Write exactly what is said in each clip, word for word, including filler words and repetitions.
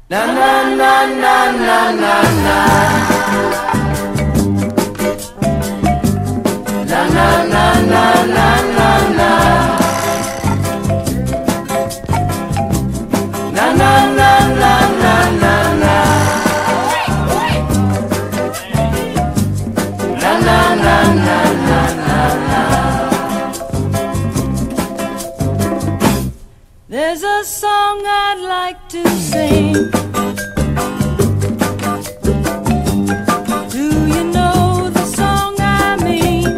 Na na na na na na na. Na na na na na na na. Na na na na na na na. Na na na na na na na. There's a song I'd like to sing. Do you know the song I mean?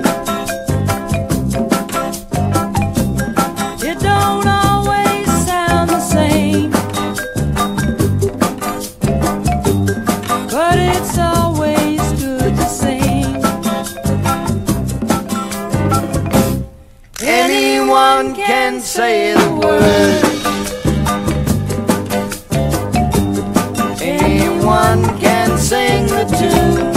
It don't always sound the same, but it's always good to sing. Anyone can say the word. Anyone can sing the tune.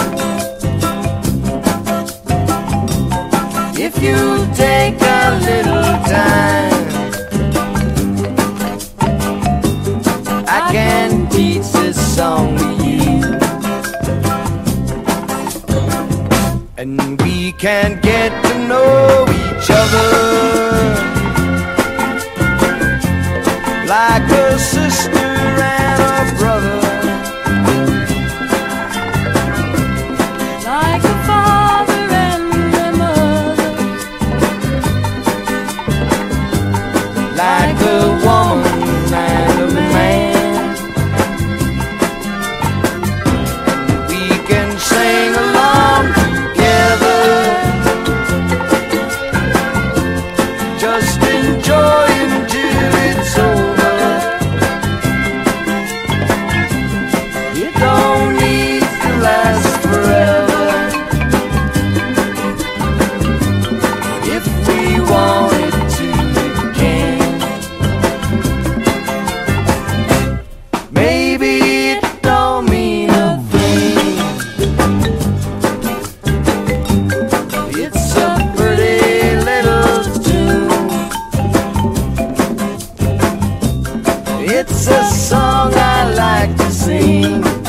If you take a little time, I can teach this song to you, and we can get to know each other like a sister and a brother, like a father and a mother, like a woman and a man. We can sing along together, just enjoy until it's over. It don't need to last forever. If we wanted to, it can. Maybe it don't mean a thing. It's a pretty little tune. It's a song I like to sing.